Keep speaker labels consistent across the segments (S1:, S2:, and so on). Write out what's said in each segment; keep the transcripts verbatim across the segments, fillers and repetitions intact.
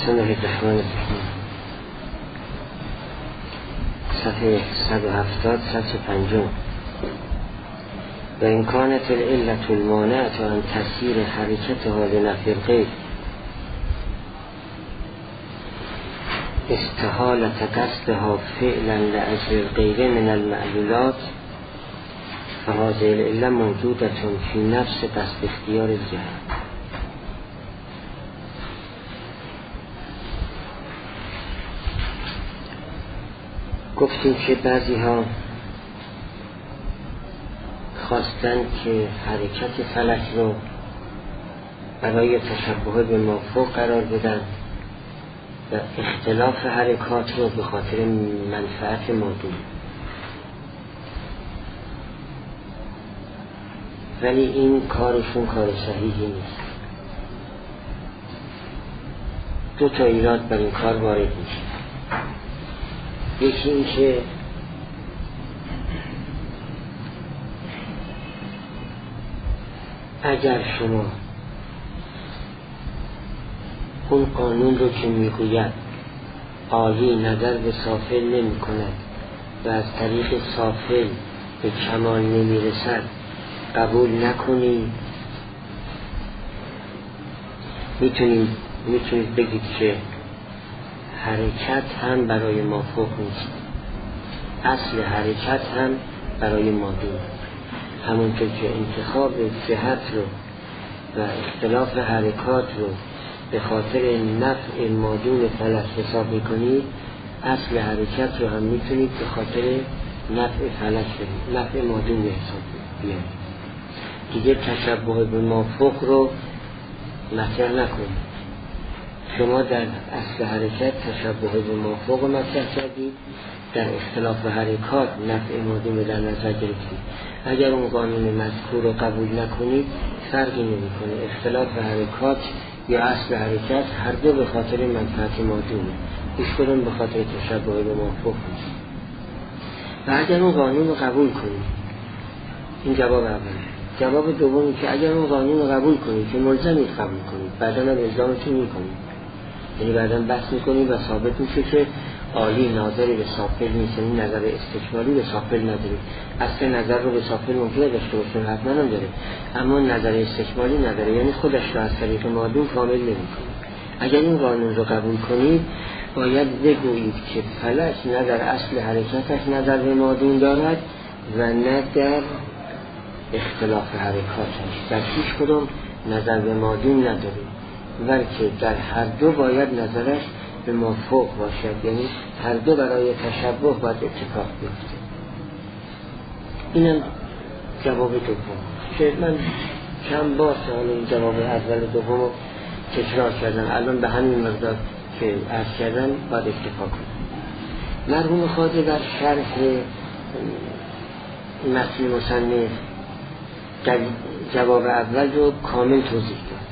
S1: بسم الله الرحمن الرحیم. صفحه صد و هفتاد صد و پنجم. و این کانت العلت المانعت عن تسییر حرکتها لنفی الغیر استحالت قصدها فعلا لأجل الغیر من المعلولات فهذه العله موجودة فی نفس قصد اختیار الجهل. گفتیم که بعضی ها خواستن که حرکت فلک رو برای تشبه به مافوق قرار بدن و اختلاف حرکات رو به خاطر منفعت مادون. ولی این کارشون کار صحیحی نیست. دو تا ایراد بر این کار وارد میشه. یکی این که اگر شما اون قانون رو که میگوید عالی نظر به سافل نمی کند و از طریق سافل به کمال نمی رسد قبول نکنید، میتونید میتونید بگید که حرکت هم برای مافوق نیست، اصل حرکت هم برای مادون. همونطور که انتخاب جهت رو و اختلاف حرکات رو به خاطر نفع مادون فلک حساب میکنید، اصل حرکت رو هم میتونید به خاطر نفع فلک بدید، نفع مادون به حساب بیارید. دیگه تشبه به مافوق رو مطرح نکنید. شما در اصل حرکت تشبه به مافوق رو مطرح کردید، در اختلاف حرکات نفع مادون در نظر گرفتید. اگر اون قانون مذکور رو قبول نکنید فرقی نمیکنه. اختلاف حرکات یا اصل حرکت هر دو به خاطر منفعت مادونه، هیچ کدوم به خاطر تشبه به مافوق نیست. و اگر اون قانون رو قبول کنید، این جواب اول. جواب دومی که اگر اون قانون رو قبول کنید که ملزمید قبول کنید، بعدا هم الزامتون میکنید، یعنی بعدا بحث میکنید و ثابت میشه که عالی ناظری به سافل نیست، یعنی نظر استکمالی به سافل نداره. اصل نظر رو به سافل ممکنه داشته باشه، حتما هم داره، اما نظر استکمالی نداره، یعنی خودش رو از طریق مادون کامل نمیکنه. اگر این قانون رو قبول کنید باید بگویید که فلک نه در اصل حرکتش نظر به مادون دارد و نه در اختلاف حرکاتش، در هیچ کدوم نظر به مادون نداره، بلکه در هر دو باید نظرش به مافوق باشد، یعنی هر دو برای تشبه باید اتفاق بیفته. اینم جواب دوم که من چند بار سوال این جواب اول دوم رو تکرار کردم، الان به همین مقدار که عرض کردم باید اتفاق کنم. مرحوم خواجه در شرح متن مصنف جواب اول رو کامل توضیح داد.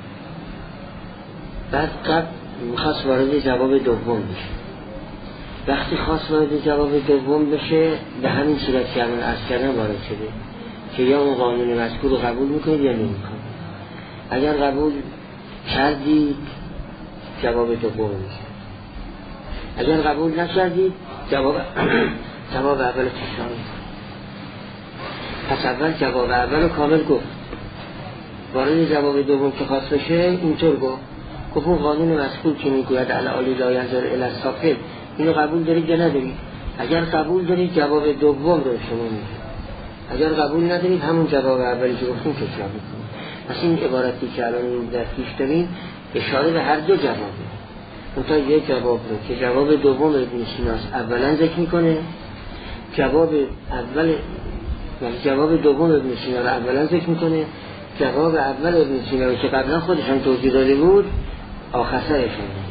S1: بعد قبل میخواست وارد جواب دوم بشه. وقتی خواست وارد جواب دوم بشه به همین صورت که الان عرض کردم وارد شده که یا اون قانون مذکور رو قبول میکنید یا نمیکنید. اگر قبول کردید جواب دوم میشه، اگر قبول نکردید جواب جواب اول تکرار میکنید. پس اول جواب اول رو کامل گفت، وارد جواب دوم که خواست بشه اینطور گفت گفت اون قانون مذکور که میگوید العالی لا ینظر الی السافل اینو قبول دارید یا ندارید؟ اگر قبول دارید جواب دوم رو شما میگید، اگر قبول ندارید همون جواب اولی که گفتیم تکرار میکنید. پس این عبارتی که الان این در پیش داریم اشاره به هر دو جوابه. منتها یک جواب رو که جواب دوم ابن سیناست اولا ذکر میکنه، جواب اول یعنی جواب دوم ابن سینا رو اولا ذکر میکنه، جواب اول ابن سینا رو که قبلا خودش هم توضیح داده بود آخر سرش میکنه.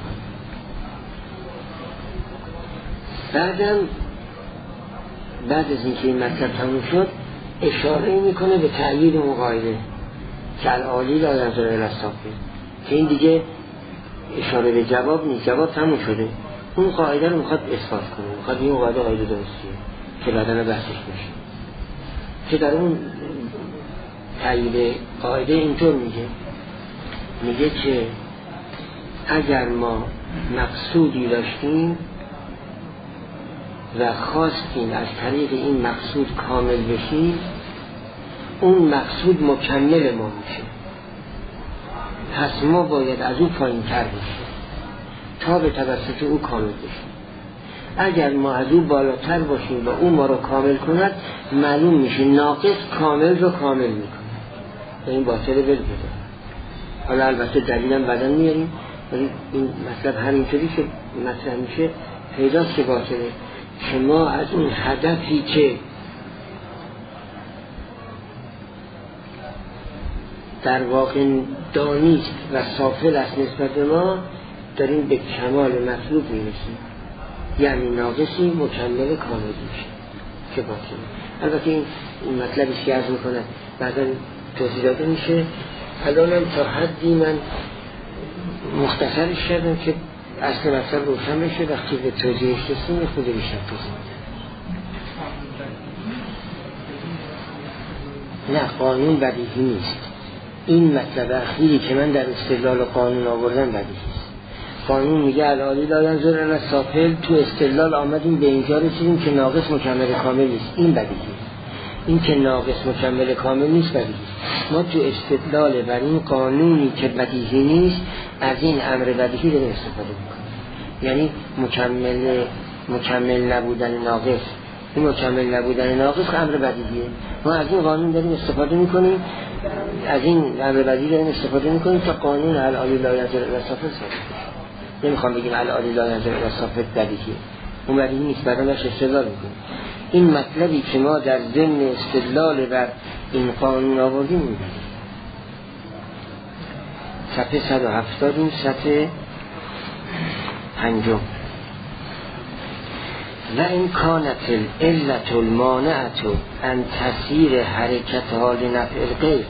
S1: بعدم بعد از اینکه این مطلب تموم شد اشاره میکنه به تأیید اون قاعده که العالی لا ینظر الی السافل، که این دیگه اشاره به جواب نیست، جواب تموم شده. اون قاعده رو میخواد اثبات کنه، میخواد این قاعده قاعده درستیه که بعداً بحثش بشه. که در اون تأیید قاعده اینطور میگه میگه که اگر ما مقصودی داشتیم و خواستیم از طریق این مقصود کامل بشیم، اون مقصود مکمل ما میشه. پس ما باید از او پایین تر بشیم تا به توسط او کامل بشیم. اگر ما از او بالاتر باشیم و او ما رو کامل کند، معلوم میشه ناقص کامل رو کامل میکنه. این باطل بل بده. حالا البته دلیلم بعدا میاریم، ولی این مطلب همینطوری که مطرح میشه پیداست که باطله. که ما از اون هدفی که در واقع دانیست و سافل است نسبت به ما، داریم به کمال مطلوب میرسیم، یعنی ناقصی مکمل کامل میشه که باطله. البته این, این مطلبی که عرض میکنه بعدا توضیح داده میشه. الانم تا حدی من مختصرش کردم که اصل مطلب روشن بشه، وقتی به توضیحش رسیم خود بیشتر توضیح میدم. نه، قانون بدیهی نیست. این مطلب اخیری که من در استدلال قانون آوردم بدیهی است. قانون میگه العالی لا ینظر الی السافل، تو استدلال آمدیم به اینجا رسیدیم که ناقص مکمل کامل نیست. این بدیهی است. این که ناقص مکمل کامل نیست بدیهی است. ما تو استدلال بر این قانونی که بدیهی نیست از این امر بدیهی داریم استفاده میکنیم. یعنی مکمل مکمل نبودن ناقص، این مکمل نبودن ناقص امر بدیهیه. ما از این قانون داریم استفاده میکنیم، از این امر بدیهی داریم استفاده میکنیم تا قانون العالی لا ینظر الی السافل ثابت بشه. نمیخوام بگیم العالی لا ینظر الی السافل بدیهیه، اون بدیهی نیست، بعدا باش استدلال میکنیم. این مطلبی که ما در ضمن استدلال بر این قانون آوردیم میگیم. صفحه صد و هفتاد، این صفحه پنجم. و این کانت العلت المانعت ان تسیر حرکتها لنفع الغیر.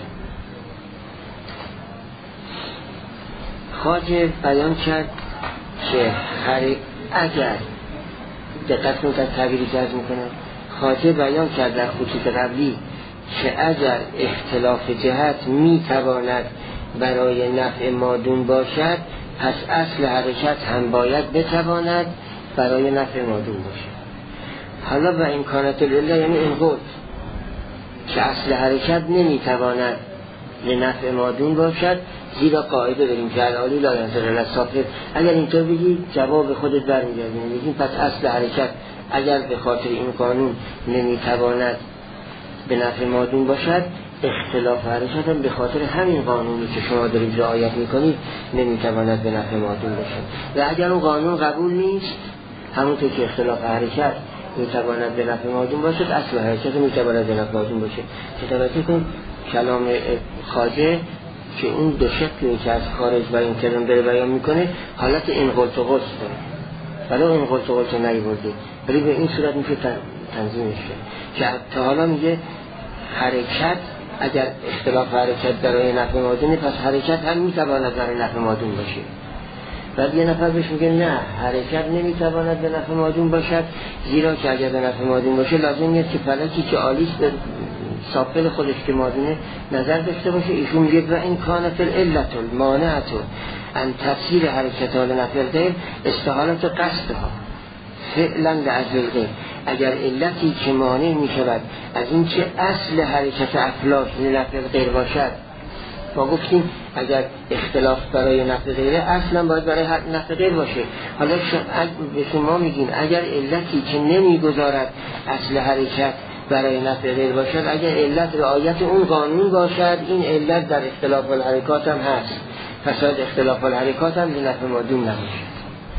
S1: خواجه بیان کرد که اگر دقت کنید از تعبیری که عرض میکنه، خواجه بیان کرد در خطوط قبلی که اگر اختلاف جهت میتواند برای نفع مادون باشد، پس اصل حرکت هم باید بتواند برای نفع مادون باشد. حالا و این کانت العله یعنی این قول که اصل حرکت نمیتواند لنفع مادون باشد، زیرا قاعده داریم که العالی لا ینظر الی السافل. اگر اینطور بگی جواب خودت برمیگردیم، میگیم پس اصل حرکت اگر به خاطر این قانون نمیتواند به نفع مادون باشد، اختلاف حرکت هم به خاطر همین قانونی که شما دارید رعایت میکنید نمیتواند به نفع مادون باشد. و اگر اون قانون قبول نیست، همونطور که اختلاف حرکت میتواند به نفع مادون باشد، اصل حرکت میتواند به نفع مادون باشد. که توجه کن کلام خواجه که اون دو شکلی که از خارج بیان کردن داره بیان میکنه، حالت این قلت و قلت داره، ولی این قلت و قلت نیورده، ولی به این صورت میشه تنظیمش کرد که تا حالا میگه حرکت اگر اختلاف حرکت برای نفع مادونه، پس حرکت هم میتواند برای نفع مادون باشه. بعد یه نفر بهش میگه نه، حرکت نمیتواند به نفع مادون باشد، زیرا که اگر به نفع مادون باشه لازم نیست که فلکی که آلیست به سافل خودش که مادونه نظر داشته باشه. ایشون میگه و این کانت العلت المانعت ان تفسیر حرکت ها لنفع الغیر استحالت قصدها فعلا لعجل الغیر. اگر علتی که مانع میشود از این که اصل حرکت افلاک لنفع الغیر باشد، ما گفتیم اگر اختلاف برای نفع غیره اصلا باید برای نفع غیر باشه. حالا به شما میگیم اگر علتی که نمیگذارد اصل حرکت برای نفع غیر باشد، اگر علت رعایت اون قانون باشد، این علت در اختلاف الحرکات هم هست، فساد اختلاف الحرکات هم لنفع مادون نباشد.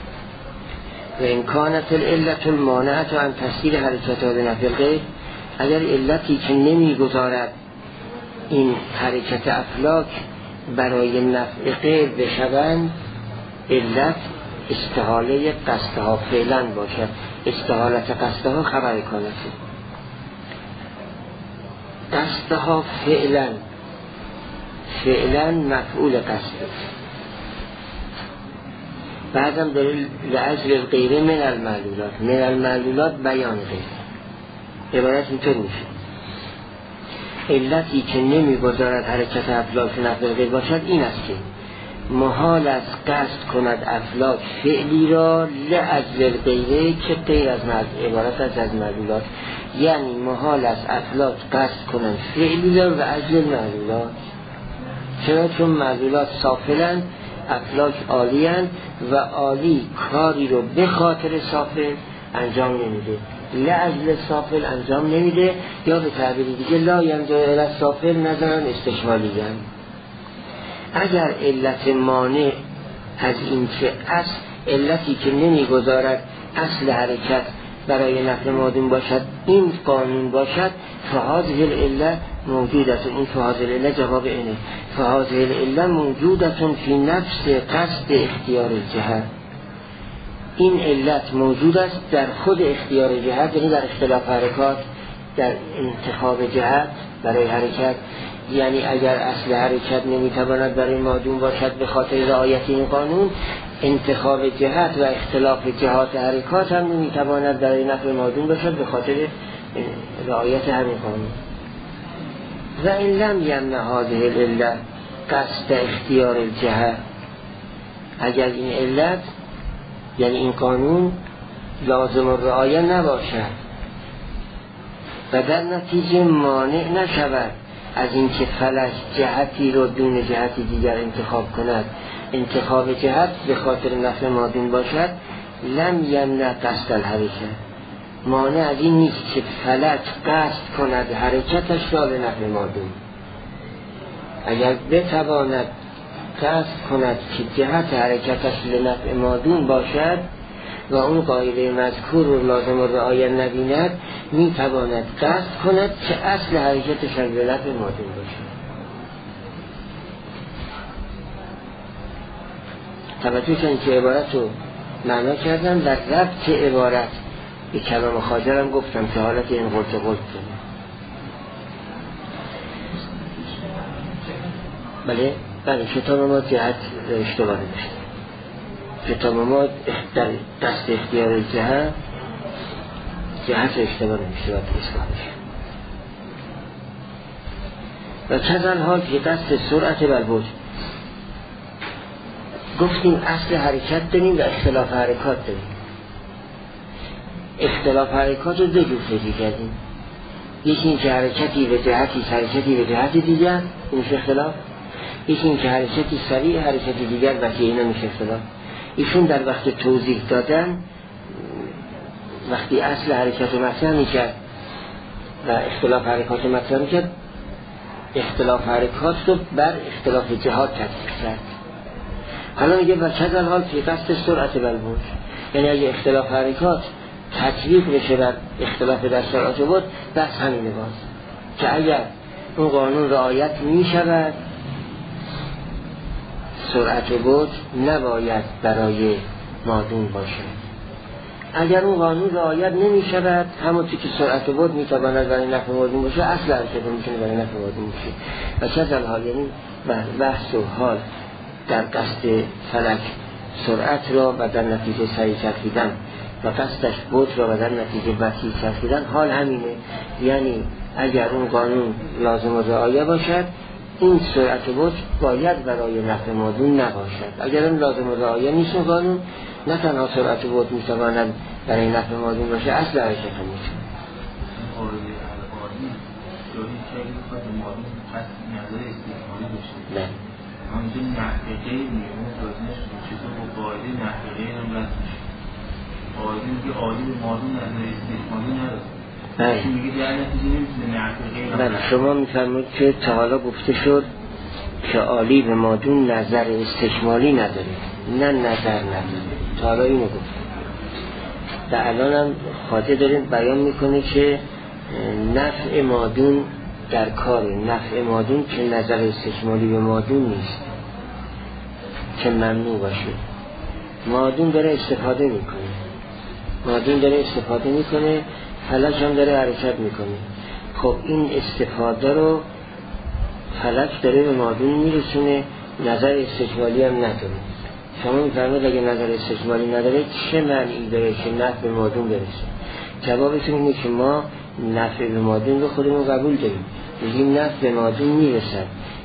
S1: و این کانت العلت المانعت عن تسیر حرکت ها لنفع الغیر، اگر علتی که نمیگذارد این حرکت افلاک برای نفع غیر بشوند، علت استحاله قصدها فعلا باشد. استحالت قصدها خبر کانته، قصدها فعلا، فعلا مفعول قصده. بعدم داره لعجل الغیره من المعلولات، من المعلولات بیان غیر، عبارت اینطور میشه علتی که نمیگذارد حرکت افلاک نفع غیر باشد این است که محال است قصد کند افلاک فعلی را لأجل غیره که غیر از عبارت است از معلولات. یعنی محال است افلاک قصد کنند فعلی را و اجل معلولات. چرا؟ چون معلولات سافلند، افلاک عالی‌اند و عالی کاری رو به خاطر سافل انجام نمیده، لأجل سافل انجام نمیده، یا به تعبیر دیگه لا ینظر الی سافل نظرا استشمالی‌اند. اگر علت مانع از این که اصل علتی که نمیگذارد اصل حرکت برای نفع مادون باشد این قانون باشد، فهذه العله موجودت. این فهذه العله جواب اینه، فهذه العله موجودت فی نفس قصد اختیار الجهت. این علت موجود است در خود اختیار جهت، یعنی در اختلاف حرکات، در انتخاب جهت برای حرکت. یعنی اگر اصل حرکت نمیتواند برای مادون باشد به خاطر رعایت این قانون، انتخاب جهت و اختلاف جهات حرکات هم نمیتواند برای نفع مادون باشد به خاطر رعایت همین قانون. و این لم یمنع هذه العله قصد اختیار الجهت، اگر این علت یعنی این قانون لازم الرعایه نباشد و در نتیجه مانع نشود از اینکه فلک جهتی رو دون جهتی دیگر انتخاب کند، انتخاب جهت به خاطر نفع مادون باشد، لم یمنع قصد الحرکت، مانع از این نیست که فلک قصد کند حرکتش را به نفع مادون. اگر بتواند قصد کند که جهت حرکتش به نفع مادون باشد و اون قاعده مذکور رو لازم و رعایت نبیند، می تواند قصد کند که اصل حرکتش به نفع مادون باشد. توجه کنید که عبارت رو معنا کردم و ربط عبارت به کلام خاجرم گفتم که حالت این قلت قلت کنه. بله بله کتاب ما جهت اشتباه داشت. کتاب ما در دست اختیار جهت جهت اشتباه نمیشه باید اصلاح بشه. و چندان حال که دست سرعت بالبوج گفتیم اصل حرکت داریم و اختلاف حرکات داریم. اختلاف حرکات رو دو جور فکر کردیم، یکی این که حرکتی به جهتی حرکتی به جهت دیگر میشه اختلاف، یکی این که حرکتی سریع حرکتی دیگر و که اینا میشه اختلاف. ایشون در وقت توضیح دادن وقتی اصل حرکت رو مطرح میکرد و اختلاف حرکات رو مطرح میکرد، اختلاف حرکات رو بر اختلاف جهات تطبیق کرد. حالا میگه و کذا حال فی قصد سرعت بالبوج، یعنی اگه اختلاف حرکات تطبیق بشه بر اختلاف در سرعت بود، بس همینه باز که اگر اون قانون رعایت میشود سرعت بود نباید برای مادون باشد. اگر اون قانون رعایت نمی شود همونطور که سرعت بود می تواند برای نفع مادون باشه، اصل حرکت میتونه برای نفع مادون باشه. و چه حال یعنی بحث و حال در قصد فلک سرعت را و در نتیجه سریع چرخیدن و قصدش بود را و در نتیجه بطیء چرخیدن حال همینه. یعنی اگر اون قانون لازم و رعایت باشد این سرعت بود باید برای نفع مادون نباشد. اگر اون لازم و رعایت نیست اون قانون، نه تنها سرعت بود میتواند برای نفع مادون باشه، اصل حرکت هم میشه. نه
S2: همونجا نحوه غیر میمون لازمش چیزا با قاعده نحوه غیر هم رد میشه. قاعده میگه عالی به مادون نظر استثمالی نداره.
S1: بله
S2: میگه در نتیجه نمیتونه نحوه غیر هم رد.
S1: بله شما میفرمایید که تا حالا گفته شد که عالی به مادون نظر استشمالی نداره، نه نظر نداره. تا حالا اینو گفت و الان هم خاطر داریم بیان میکنه که نفع مادون در کار نفع مادون که نظر استشمالی به مادون نیست که ممنوع باشه. مادون داره استفاده میکنه، مادون داره استفاده میکنه، فلک هم داره حرکت میکنه. خب این استفاده رو فلک داره به مادون میرسونه، نظر استشمالی هم نداره. شما میفرمایید اگه نظر استشمالی نداره چه معنی داره که نفع به مادون برسه؟ جوابتون اینه که ما نفع به مادون رو خودمون قبول داریم، میگیم نفع به مادون میرسد،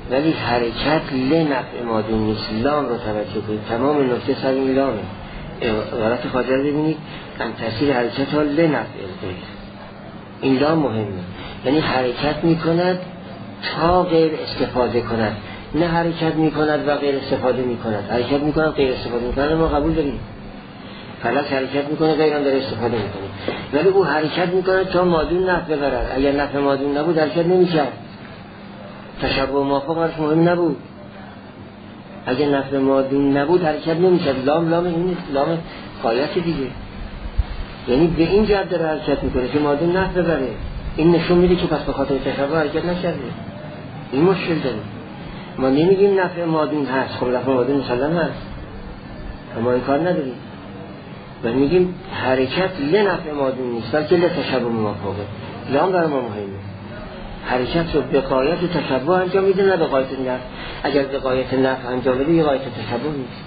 S1: ولی حرکت لنفع مادون نیست. لام رو توجه کنید، تمام نکته سر این لامه. عبارت خواجه رو ببینید، هم تاثیر حرکت ها لنفع الغیر، این لام مهمه. یعنی حرکت میکند تا غیر استفاده کند، نه حرکت میکند و غیر استفاده میکند. حرکت میکند غیر استفاده میکند ما قبول داریم. فلک حرکت میکنه غیر هم داره استفاده میکنه، ولی او حرکت میکنه تا مادون نفع ببرد. اگر نفع مادون نبود حرکت نمیکرد. تشبه و موافق برش مهم نبود. اگر نفع مادون نبود حرکت نمیکرد. لام لام این لام غایت دیگه، یعنی به این جهت داره حرکت میکنه که مادون نفع ببره. این نشون میده که پس به خاطر تشبه حرکت نکرده. این مشکل داره. ما نمیگیم نفع مادون هست، خب نفع مادون مسلم هست، اما این کار نداریم و میگیم حرکت لنفع مادون نیست بلکه لتشبه موافقه. لام برای ما مهمه. حرکت رو به غایت تشبه انجام میده، نه به غایت نفع. اگر به غایت نفع انجام بده یه غایت تشبه نیست.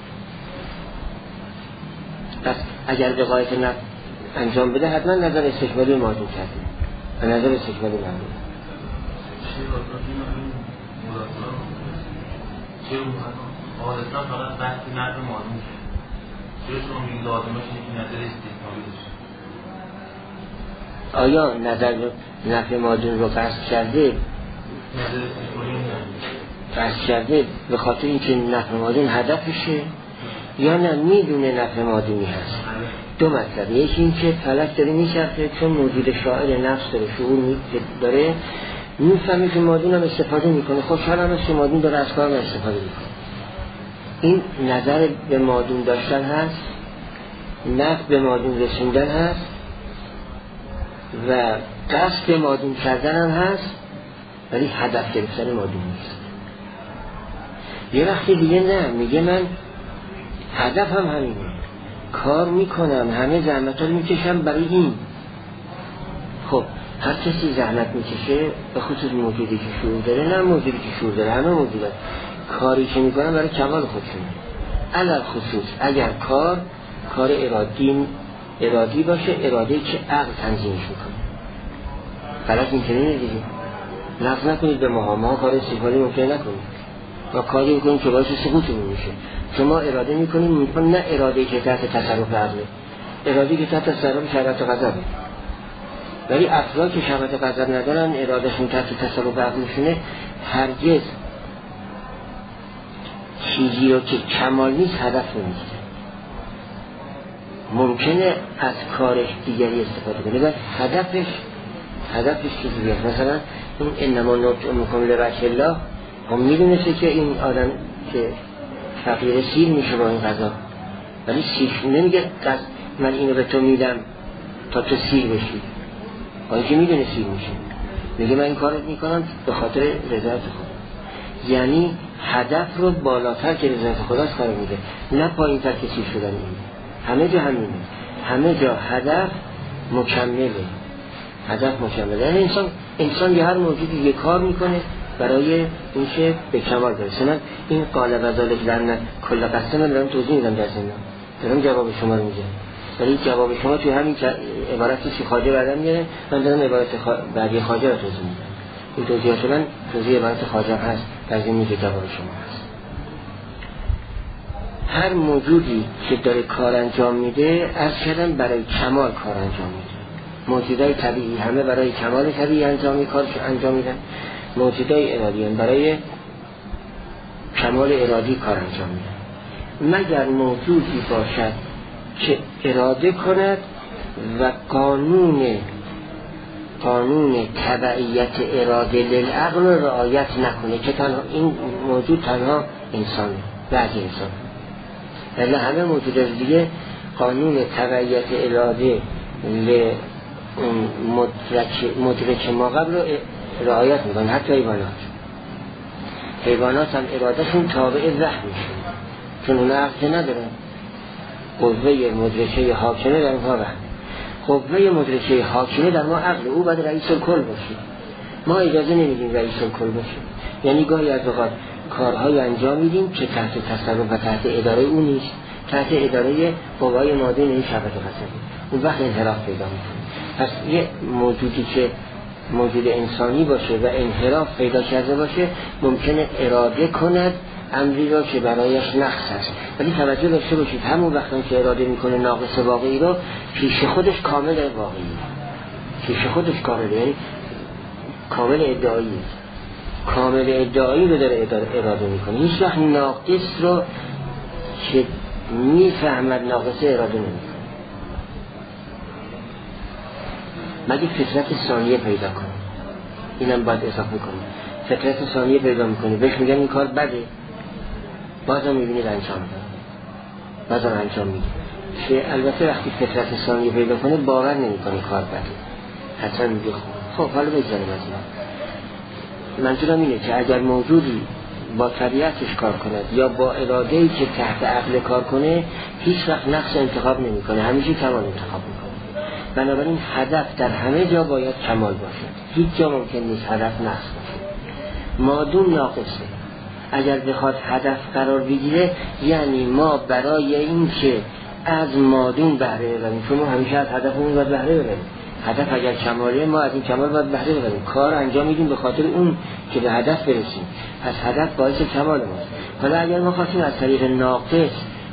S1: پس اگر به غایت نفع انجام بده حتما نظر استکمالی مادون کرده و نظر استکمالی مادون.
S2: چه حالتا فقط بحث نفع مادون شد، چه شما میگید لازمش اینه که نظر استکمالی داشت؟
S1: آیا نظر نفع مادون رو قصد کرده؟ قصد کرده به خاطر اینکه نفع مادون هدفشه یا نه میدونه نفع مادونی هست؟ دو مطلب. یکی این که فلک داره میچرخه چون موجود شاعر نفس داره، شعور داره، میفهمه که مادون هم استفاده میکنه، خوشحال هم است که مادون داره از کار استفاده میکنه. این نظر به مادون داشتن هست، نفع به مادون رسوندن هست و قصد مادون کردن هم هست، ولی هدف گرفتن مادون نیست. یه وقتی دیگه نه، میگه من هدف هم همینه، کار میکنم، همه زحمت ها میکشم برای این. خب هر کسی زحمت میکشه، به خصوص موجودی که شعور داره، نه موجودی که شعور داره، همه موجودات کاری که میکنن برای کمال خودشونه. علل خصوص اگر کار کار ارادی ارادی باشه، اراده‌ای که عقل تنظیمش میکنه. فلک اینطوریه دیگه. نقد نکنید به ما، ما کار استفاده ممکن نکنید، ما کاری میکنیم که باعث سقوطمون میشه. شما اراده میکنید، میکنید نه اراده‌ای که تحت تصرف عقله، اراده‌ای که تحت تصرف شهوت و غضبه. ولی افراد که شهوت و غضب ندارن، ارادهشون تحت تصرف عقلشونه، هرگز چیزی رو که کمال نیست هدف نمیگیره. ممکنه از کارش دیگری استفاده کنه، ولی هدفش هدفش چیزی هست. مثلا این انما نطعمکم لوجه الله، هم میدونسته که این آدم که فقیر سیر میشه با این غذا، ولی سیر نمیگه من اینو به تو میدم تا تو سیر بشی، آنی که میدونه سیر میشه، میگه من این کارت میکنم به خاطر رضایت خدا. یعنی هدف رو بالاتر که رضایت خداست قرار میده، نه پایین تر که سیر شدن این. همه جا همینه، همه جا هدف مکمله، هدف مکمله. یعنی انسان انسان یا هر موجودی یه کار میکنه برای اینکه به کمال برسه. من این قال و ذالک لأن کل قسم من دارم توضیح میدم در زندان، دارم جواب شما رو میگم، ولی جواب شما توی همین عبارتی که خواجه بعدم میاره، من دارم عبارت بعدی خواجه رو توضیح میدم. این توضیحات من توضیح عبارت خواجه هست در زمینی که جواب شما هست. هر موجودی که داره کار انجام میده، از کردن برای کمال کار انجام میده. موجودای طبیعی همه برای کمال طبیعی انجامی کار انجام میدن، موجودای ارادی هم برای کمال ارادی کار انجام میدن. مگر موجودی باشد که اراده کند و قانون قانون تبعیت اراده للعقل رو رعایت نکنه، که تنها این موجود تنها انسانه، بعضی انسان، ولی همه موجودات دیگه قانون تبعیت اراده ل مدرک مدرک ما قبل رو رعایت میکنن. حتی حیوانات حیوانات هم ارادهشون تابع وحی میشه، چون اونا عقل ندارن. قوه مدرکه حاکمه در ما وحی، قوه مدرکه حاکمه در ما عقل، او باید رئیس الکل باشه. ما اجازه نمیدیم رئیس الکل باشه، یعنی گاهی از اوقات کارهای انجام میدیم که تحت تصرف و تحت اداره او نیست، تحت اداره قوای مادون این شبکه غضبی، اون وقت انحراف پیدا میکنه. پس یه موجودی که موجود انسانی باشه و انحراف پیدا کرده باشه ممکنه اراده کند امری را که برایش نقص است، ولی توجه داشته باشید همون وقتی که اراده میکنه ناقص واقعی رو پیش خودش کامل واقعی، پیش خودش کامل، یعنی کامل ادعایی، کامل ادعایی رو داره اراده میکنه. هیچ وقت ناقص رو که میفهمد ناقصه اراده نمیکنه مگه فطرت ثانیه پیدا کنه. اینم باید اضافه کنه، فطرت ثانیه پیدا میکنه بهش میگن این کار بده، بازم میبینید انجام داره، بازم انجام میده. که البته وقتی فطرت ثانیه پیدا کنه باور نمیکنه کار بده، حتما میگه خب حالا بگذاریم از این. منظورم اینه که اگر موجودی با طبیعتش کار کند یا با اراده‌ای که تحت عقل کار کنه هیچ وقت نقص انتخاب نمیکنه، همیشه کمال انتخاب میکنه. بنابراین هدف در همه جا باید کمال باشه، هیچ جا ممکن نیست هدف نقص باشه. مادون ناقصه، اگر بخواد هدف قرار بگیره یعنی ما برای این که از مادون بهره ببریم، چون ما همیشه از هدفمون باید بهره ببریم. هدف اگر کماله ما از این کمال باید بهره ببریم، کار انجام میدیم به خاطر اون که به هدف برسیم، پس هدف باعث کمال ماست. حالا اگر ما خواستیم از طریق ناقص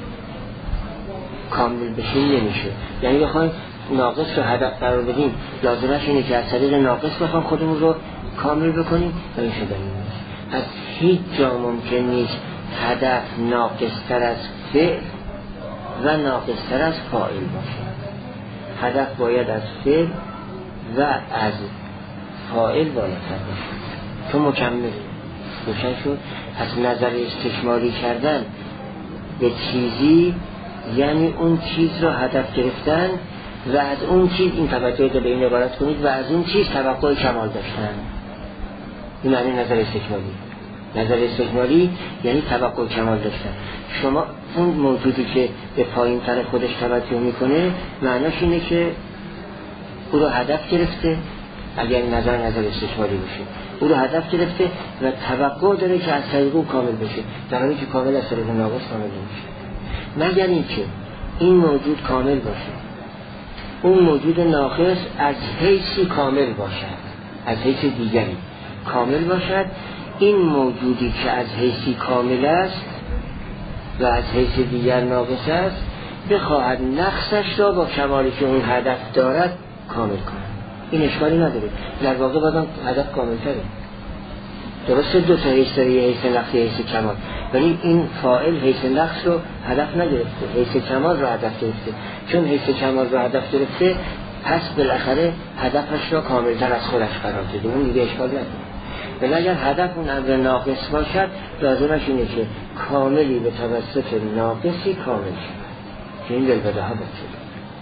S1: کامل بشیم نمیشه، یعنی بخوایم ناقص رو هدف قرار بدیم لازمش اینه که از طریق ناقص بخوایم خودمون رو کامل بکنیم و این شده نیست. از هیچ جا ممکن نیست هدف ناقص تر از فعل و ناقص تر از فاعل باشه. هدف باید از فعل و از فاعل بالاتر باشه تو مکمل روشن شد. از نظر استشماری کردن به چیزی یعنی اون چیز رو هدف گرفتن و از اون چیز این توجه رو به این عبارت کنید و از اون چیز توقع کمال داشتن. این معنی نظر استکمالی. نظر استکمالی یعنی توقع کمال داشتن. شما اون موجودی که به پایین تر خودش توجه میکنه معناش اینه که او رو هدف گرفته، اگر نظر نظر استکمالی باشه او رو هدف گرفته و توقع داره که از طریق او کامل بشه، در حالی که کامل از طریق ناقص کامل نمیشه. مگر اینکه این موجود کامل باشه اون موجود ناقص از حیثی کامل باشد، از حیث دیگری کامل باشد. این موجودی که از حیثی کامل است و از حیث دیگر ناقص است بخواهد نقصش را با کمالی که اون هدف دارد کامل کند. این اشکالی نداره، در واقع بازم هدف کامل تره. درسته دو تا حیث داره، یه حیث نقص یه حیث کمال، ولی این فاعل حیث نقص رو هدف نگرفته، حیث کمال رو هدف گرفته. چون حیث کمال رو هدف گرفته پس بالاخره هدفش را کاملتر از خودش قرار داده، اون دیگه اشکال نداره. ولی اگر هدف اون امر ناقص باشد لازمش اینه که کاملی به توسط ناقصی کامل شد که این دلبده ها باشد.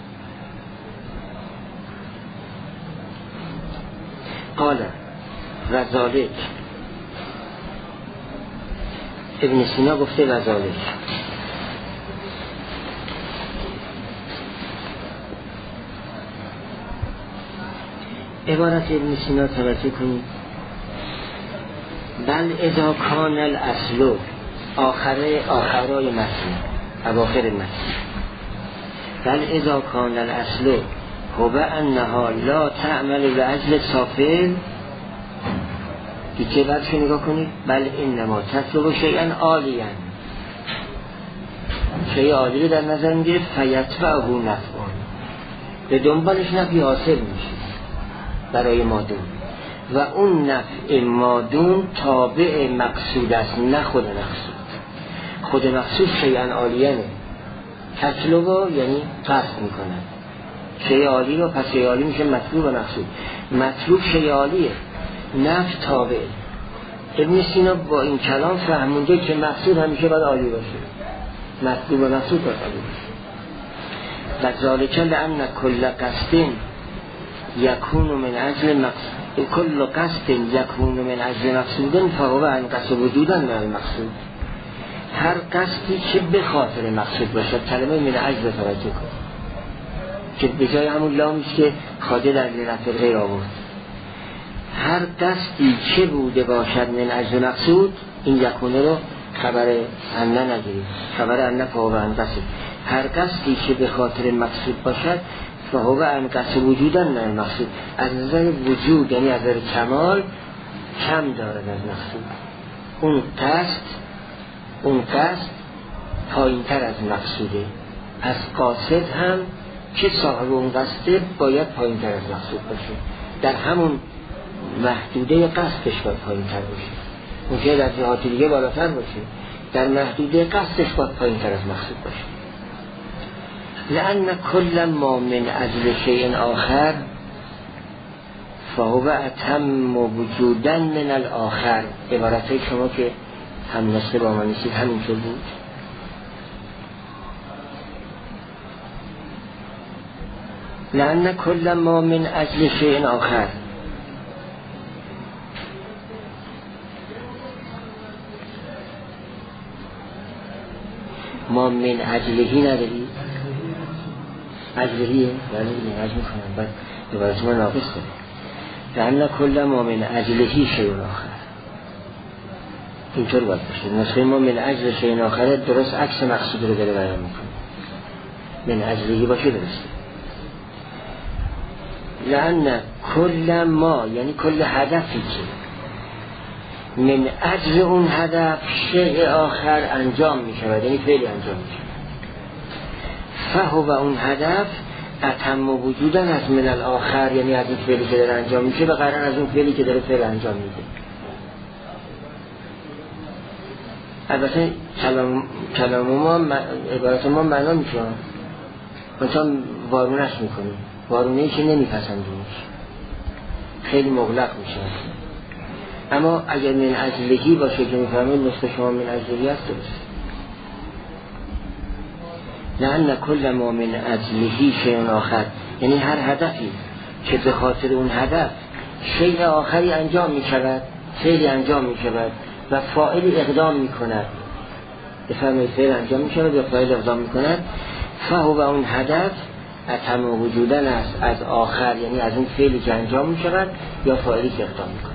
S1: قال و ذالک، ابن سینا گفته و ذالک. عبارت ابن سینا توجه کنید. بل اذا کان الاصل آخره آخرای متن اواخر متن بل اذا کان الاصل هو انها لا تعمل لاجل سافل که بعدش نگاه کنید. بل انما تطلب شیئا عالیا، شیء عالی رو در نظر میگیره. فیتبعه نفع، به دنبالش نفعی حاصل میشه برای مادون و اون نفع مادون تابع مقصود است، نه خود مقصود. خود مقصود شیئا عالیانه، تطلب یعنی قصد میکنه شیء عالی رو، پس شیء عالی میشه مطلوب و مقصود. مطلوب شیء عالیه، نفع تابع. ابن سینا با این کلام فهمونده که مقصود همیشه باید عالی باشه، مطلوب و مقصود باید عالی باشه. و ذالک لأن کل قصد یکون من اجل مقصود کل قصد یکون من اجل مقصود فهو انقص وجودا من المقصود. هر قصدی که به خاطر مقصود باشد، کلمه من اجل توجه کن که به جای همون لامیست که خاطر در رفع غیر آورد. هر قصدی که بوده باشد من اجل مقصود، این یکونه رو خبر انه نگیرید، خبر انه فهو انقص. هر قصدی که به خاطر مقصود باشد فهو انقص وجودن نه مقصود، از نظر وجود یعنی از نظر کمال کم دارد از مقصود. اون قصد اون قصد پایین تر از مقصوده، از قاصد هم که صاحب اون قصده باید پایین تر از مقصود باشه، در همون محدوده قصدش باید پایین تر باشه، اون که در جهات دیگه بالاتر باشه، در محدوده قصدش باید پایین تر از مقصود باشه. لأن كل ما من اجل شيء آخر فهو اتم وجودا من الاخر. عبارت شما که هم نسل با ما نیستید همینطور بود. لأن كل ما من اجل شيء آخر، ما من اجلهی نداری؟ اجلهیه؟ ولی این اجل میکنم بعد عبارت ما ناقص داره. لأن كل ما من اجلهی شيء آخر، اینطور باید باشه. نسخه ما من اجل شيء آخر درست عکس مقصود رو داره بیان میکنه. من اجلهی باشه درسته. لأن كل ما یعنی کل هدفی که من اجل اون هدف شیء آخر انجام می شود، یعنی فعلی انجام می شود، فهو اون هدف اتم وجودن از من الاخر، یعنی از این فعلی که داره انجام میشه به قرن از اون فعلی که داره فعل انجام میده. البته کلام کلام ما عبارت ما معنا میشه، مثلا وارونش میکنیم، وارونهی که نمیپسندیمش خیلی مغلق میشه. اما اگر من اجلهی باشه که میفهمید نسخه شما من اجلهی هست درست. لأن كل ما من اجلهی شیء آخر، یعنی هر هدفی که به خاطر اون هدف شیء آخری انجام میشود، فعلی انجام میشود و فاعل اقدام میکند، بفرمایید فعل انجام میشود یا فاعل اقدام میکند، فهو اون هدف اتم وجودن است از آخر، یعنی از اون فعلی که انجام میشود یا فاعلی که اقدام میکند.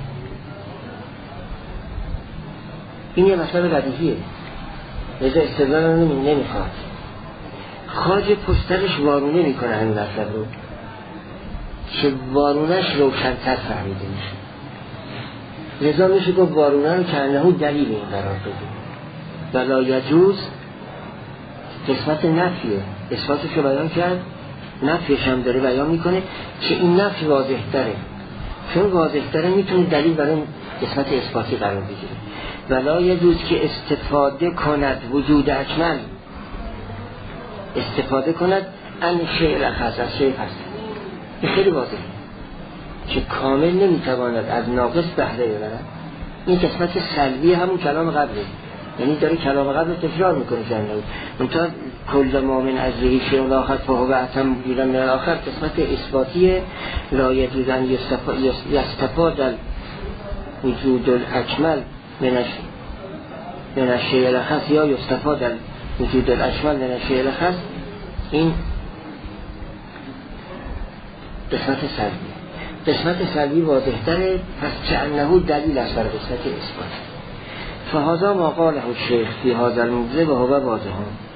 S1: این یه مسئله بدیهیه، لذا استدلال نمی نمیخواد. خواجه پشترش وارونه میکنه همین مطلب رو که وارونش روشن‌تر فهمیده میشه. لذا میشه گفت وارونه رو که انهو دلیل این قرار بده. ولا یجوز قسمت نفیه، اثباتش رو بیان کرد، نفیش هم داره بیان میکنه که این نفی واضح داره، چون واضح داره میتونه دلیل برای قسمت اثباتی قرار بگیره. ولا یجوز که استفاده کند وجود اکمل، استفاده کند ان شیء اخص از شیء هست. این خیلی واضحه که کامل نمیتواند از ناقص بهره ببرد. این قسمت سلبی همون کلام قبله، یعنی داره کلام قبل تکرار میکنه که انه اونطور کل ما من اجلهی شیء آخر فهو اتم وجودا من الاخر قسمت اثباتیه. لا یجوز ان یستفاد وجود الاکمل من من الشیء الاخص یا یستفاد وجود الاکمل من الشیء الاخص. این قسمت سلبی. قسمت سلبی واضح تره، پس که انه دلیل است بر قسمت اثبات. فهذا ما قاله الشیخ فی هذا الموضع و هو واضح.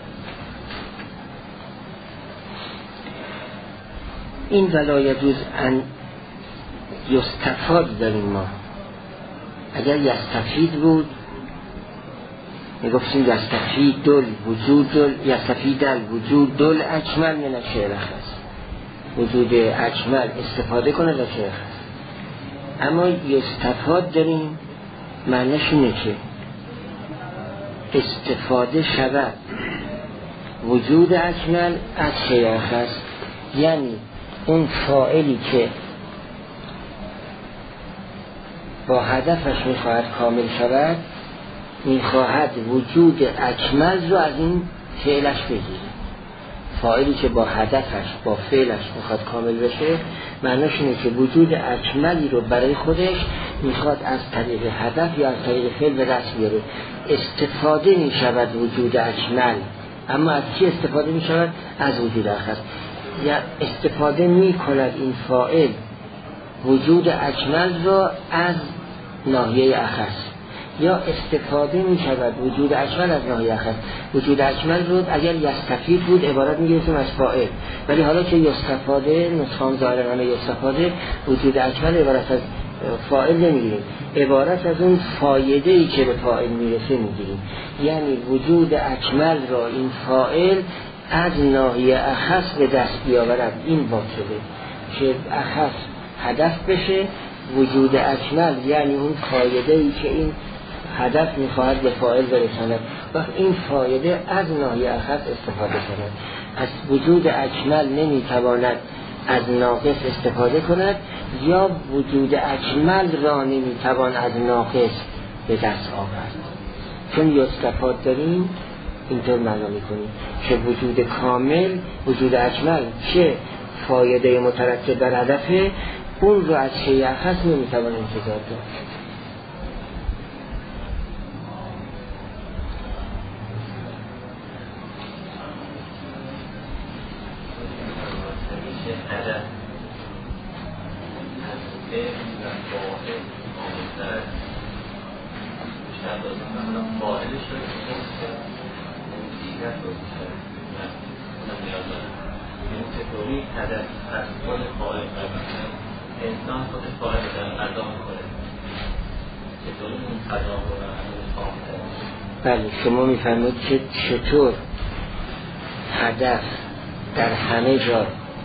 S1: این ولا یجوز ان یستفاد در این ما، اگر یستفید بود میگفتیم یستفید دل وجود دل یستفید دل وجود دل اکمل من الشیء الاخص، وجود اکمل استفاده کنه از شیء الاخص. اما یستفاد داریم معنیش اینه که استفاده شود وجود اکمل از شیء الاخص، یعنی اون فاعلی که با هدفش میخواهد کامل شود میخواهد وجود اکمل رو از این فعلش بگیره. فاعلی که با هدفش با فعلش میخواد کامل بشه معنیش اینه که وجود اکملی رو برای خودش میخواد از طریق هدف یا از طریق فعل به دست بیاره. استفاده میشود وجود اکمل، اما از کی استفاده میشود؟ از وجود اخص. یا استفاده میکند این فاعل وجود اکمل رو از ناحیه اخص، یا استفاده می شود وجود اکمل از ناحیه اخص. وجود اکمل رو اگر یستفید بود عبارت می گرفتیم از فاعل، ولی حالا که یستفاده نسخان ظاهرانه یستفاده وجود اکمل عبارت از فاعل نمیگیریم، عبارت از اون فایده ای که به فاعل میرسه میگیریم. یعنی وجود اکمل را این فاعل از ناحیه اخص به دست بیاورد، این باطله که اخص هدف بشه. وجود اکمل یعنی اون فایده ای که این هدف میخواهد به فاعل برساند، وقت این فایده از ناحیه اخص استفاده کند. از وجود اکمل نمیتواند از ناقص استفاده کند، یا وجود اکمل را نمیتوان از ناقص به دست آورد. چون یستفاد داریم اینطور معنا میکنیم که وجود کامل، وجود اکمل چه فایده مترتب بر هدفه، اون رو از شیء اخص نمیتوان انتظار داشت.
S2: انسان خود فاعل در قضا میکنه، چطور اون قضا رو فاهمه؟
S1: بله، شما میفهمید که چطور هدف در همه جا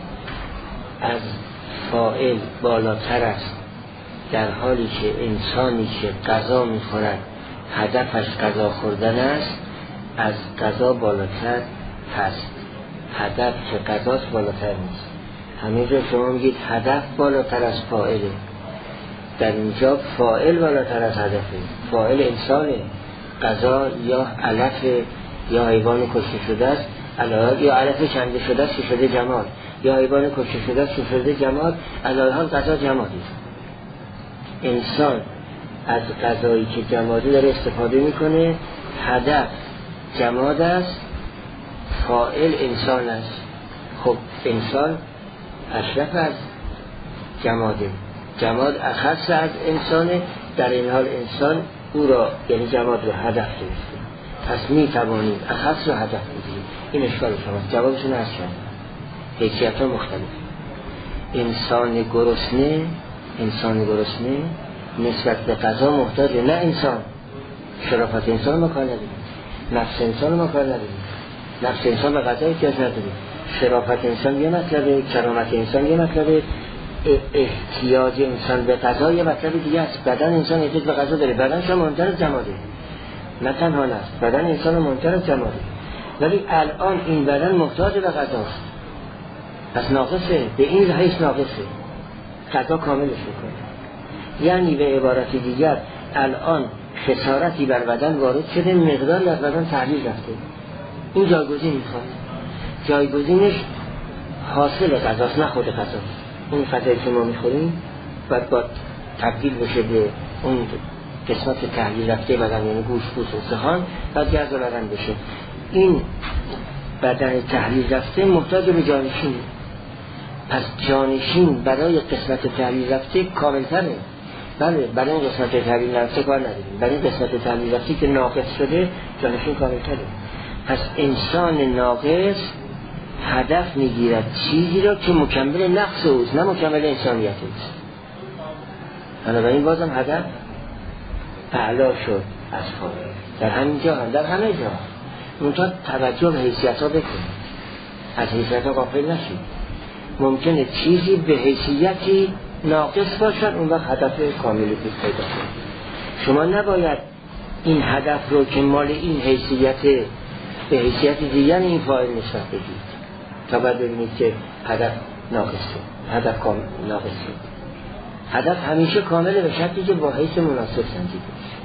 S1: از فاعل بالاتر است، در حالی که انسانی که غذا میخورد هدفش غذا خوردن است، از غذا بالاتر هست. هدف که غذاست بالاتر نیست. همه جا شما میگید هدف بالاتر از فاعله، در اینجا فاعل بالاتر از هدفه. فاعل انسانه، غذا یا علف یا حیوان کشته شده است، یا علف کنده شده است که شده جماد، یا حیوان کشته شده است که شده جماد، علاوه حال غذا جمادی است. انسان از غذایی که جمادی داره استفاده میکنه، هدف جماد است، فاعل انسان است. خب انسان اشرف از جماده، جماد اخص از انسانه، در این حال انسان او را یعنی جماد را هدف داشته. پس می توانید اخص را هدف بگیرید. این اشکال شماست. جوابشون هست شما حیثیت ها مختلف. انسان گرسنه انسان گرسنه نسبت به غذا محتاجه، نه انسان. شرافت انسان ما کار نداریم، نفس انسان ما کار نداریم. نفس انسان به غذا احتیاج نداره. شرافت انسان یه مطلبه، کرامت انسان یه مطلبه، احتیاج انسان به غذا یه مطلب دیگه است. بدن انسان احتیاج به غذا داره، بدنش مهمتر از جماده، نه تنها است، بدن انسان مهمتر از جماده، ولی الان این بدن محتاج به غذاست، پس ناقصه، به این حیث ناقصه، غذا کاملش میکنه. یعنی به عبارت دیگر الان خسارتی بر بدن وارد شده، مقداری از بدن تحلیل رفته، این جایگزین میخواد. جایگزینش حاصل غذاست نه خود غذاست. اون غذایی که ما میخوریم باید با تبدیل بشه به اون قسمت تحلیل رفته بدن، یعنی گوشت، پوست و استخوان، بعد گرد بدن بشه. این بدن تحلیل رفته محتاج به جانشین، پس جانشین برای قسمت تحلیل رفته کاملتره. بله، برای این قسمت تحلیل رفته کار نداریم، برای این قسمت تحلیل رفته که ناقص شده جانشین کاملتره. پس انسان ناقص هدف میگیرد چیزی را که مکمل نقص اوست، نه مکمل انسانیت اوست. بنابراین بازم هدف اعلا شد از فاعل در همین جا هم، در همه جا. منتها توجه به حیثیت ها بکنید، از حیثیت ها غافل نشید. ممکنه چیزی به حیثیتی ناقص باشد، اون وقت هدف کاملی پیدا کنید. شما نباید این هدف رو که مال این حیثیت به حیثیت دیگر این فاعل نسبت بدید تا بعد ببینید که هدف ناقصه، هدف کامل ناقصه. هدف همیشه کامله به شرطی که با حیث مناسب سنجیده بشه.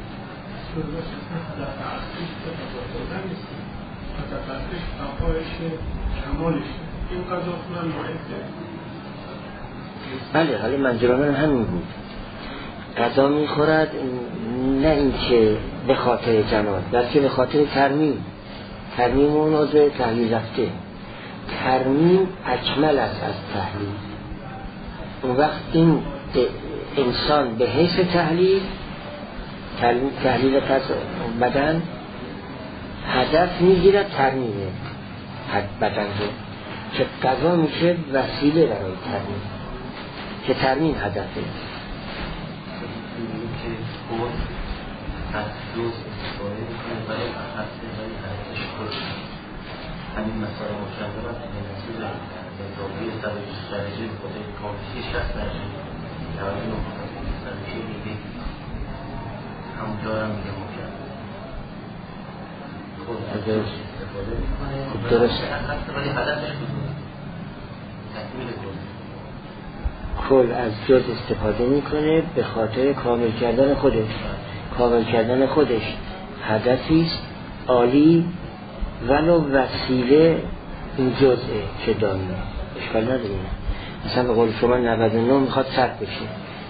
S1: بله، حالا منظور من همین بود. غذا میخورد نه این که به خاطر جمال، بلکه به خاطر ترمیم. ترمیم اون عضو تحلیل رفته. ترمیم اکمل است از تحلیل. اون وقت این انسان به حیث تحلیل تحلیل پس بدن هدف میگیرد ترمیم بدن رو که غذا میشه وسیله برای ترمیم که ترمیم هدفه.
S3: می‌بینیم که خود از دوز استفاده میکنه برای اخصه برای حرکتش خود همین مسائل مشابه را که نسیز اضافی صد و بیست درجه خود کامپیسی شصت درجه نوعی نقطه صد و بیست میگه همونجا هم میگه مشابه خود از دوز استفاده میکنه
S1: خب درست
S3: اخصه برای هدفش خود تکمیل خود
S1: کل از جز استفاده میکنه به خاطر کامل کردن خودش. کامل کردن خودش هدفی است عالی ولو وسیله این جزئه که دانه اشکال نداره. مثلا به قول شما نود و نه میخواد صد بشه،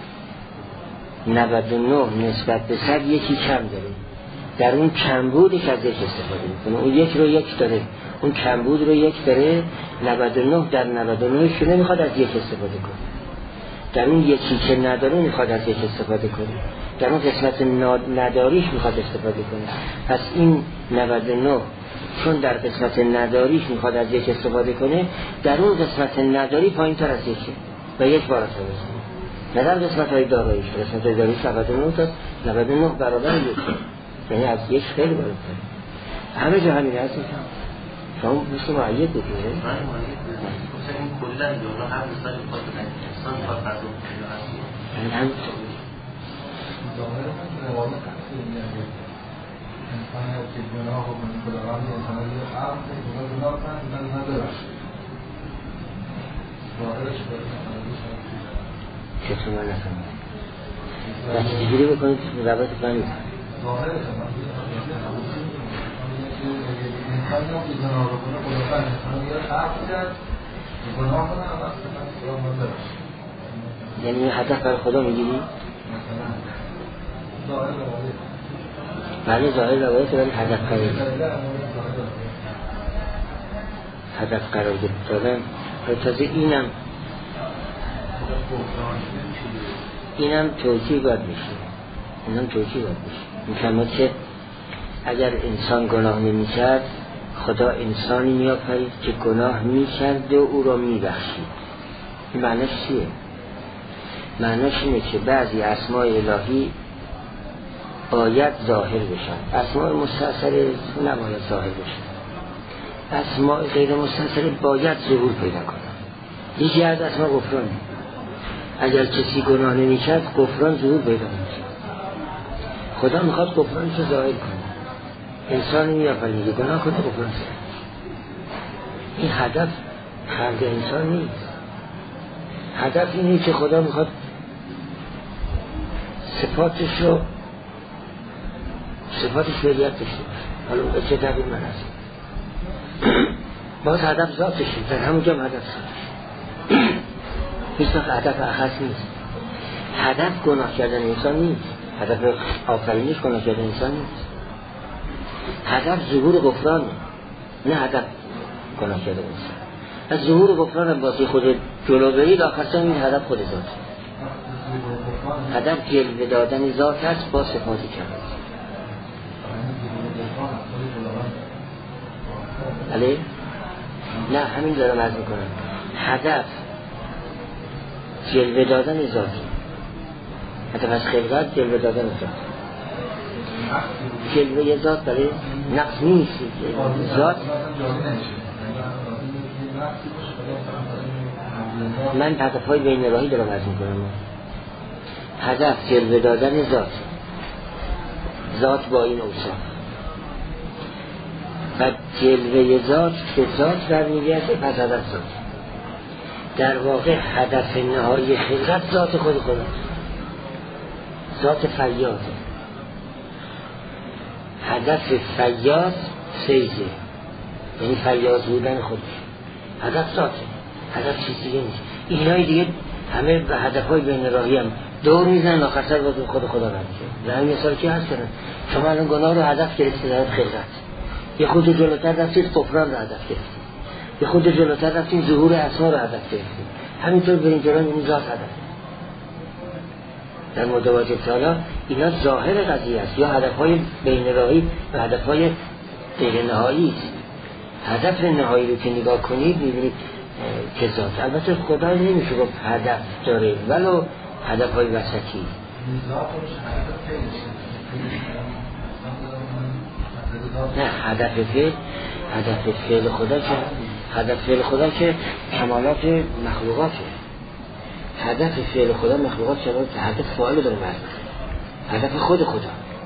S1: نود و نه نسبت به صد یکی کم داره، در اون کمبودش از یک استفاده میکنه. اون یک رو یک داره، اون کمبود رو یک داره، نود و نه در نود و نه شونه میخواد از یک استفاده کنه، در اون یکی که نداره میخواد از یک استفاده کنه، در اون قسمت نداریش میخواد استفاده کنه. پس این نود و نه چون در قسمت نداریش میخواد از یک استفاده کنه، در اون قسمت نداری پایین تر از یکی و یک بار از برسونه، نه در قسمت های داراییش. قسمت های داراییش نود و نه تا نود و نه برابر یک، یعنی از یک خیلی بالاتر. همه جا همین هست. شما مثل معید بودید؟
S3: من معید بودید مثل این کلن دولا هر مثال خود انسان با فرضون
S1: یعنی هم
S4: ظاهر من که روایت هست انسان که گناه و من خداوند انسان رو عرض گناه گناه کنند من ندارش ظاهرش
S1: چطور من نفهمید دست چجوری بکنید روایت فهمید
S4: ظاهرش من انسان که گناه رو کنه خداوند انسان رو عرض کرد گناه کنه عوض کنه گناه ندارش.
S1: یعنی هدف برای خدا میگیری؟
S4: مثلا ظاهر روایت
S1: بله ظاهر روایت ولی هدف قرار هدف قرار دادن. تازه اینم اینم توجیه باید بشه، اینم توجیه باید بشه. میفهمه که اگر انسان گناه نمی‌کرد خدا انسانی می‌آفرید که گناه می‌کرد و او را می‌بخشید. این معنیش چیه؟ معنیش اینه که بعضی اسماء الهی باید ظاهر بشن، اسماء مستأثره نباید ظاهر بشن، اسماء غیر مستأثره باید ظهور پیدا کنن. یکی از اسماء غفرانه، اگر کسی گناه نمی کرد غفران ظهور پیدا میشه. خدا میخواد غفرانش رو ظاهر کنه، انسان میآفرینه گناه کنه غفران کنه. این هدف خلق انسان نیست. هدف اینه که خدا میخواد صفاتش رو صفاتش فعلیت داشته باشه. حالا به چه دلیل من هست باز هدف ذاتشه، در همونجا هم هدف ذاتشه. هیچ وقت هدف اخص نیست. هدف گناه کردن انسان نیست، هدف آفرینش گناه کردن انسان نیست. هدف ظهور غفرانه، نه هدف گناه کردن انسان. از ظهور غفران باقی خود جلو برید آخرسان این هدف خود ذات. هدف جلوه دادن ذات هست با صفاتی کرد. علی؟ نه همین دارم عرض میکنم. هدف جلوه دادن ذات، هدف از خلقت جلوه دادن ذات. جلوه ذات برای نقص نیست، ذات من هدفهای بین راهی دارم عرض میکنم. هدف جلوه دادن ذات، ذات با این اوصاف و جلوه ذات به ذات برمیگرده، پس هدف ذات. در واقع هدف نهایی خلقت ذات خود خدا، ذات فیاض. هدف فیاض سیده، یعنی فیاض بودن خودش. هدف ذاته، هدف چیز دیگه نیست. اینهای دیگه همه به هدفهای بین راهی هم دور میزنن آخر سر باز خود خدا رد میشه. در این مثال که هست کنن شما الان گناه رو هدف گرفتید در خلقت، یه خود جلوتر رفتید غفران رو هدف گرفتید، یه خود جلوتر رفتید ظهور اسما رو هدف گرفتید. همینطور برین جلو این ذات هدف. در مورد واجب تعالی اینا ظاهر قضیه است، یا هدفهای بین راهی و هدفهای غیر نهایی است. هدف نهایی رو که نگاه کنید می‌بینید که ذات، البته خدا نمیشه گفت هدف داره ولو هدفهای وسطی. نه هدف فعل، هدف فعل خدا که هدف فعل خدا که کمالات مخلوقاته. هدف فعل خدا مخلوقات شما که هدف فاعل داره مرد، هدف خود خدا.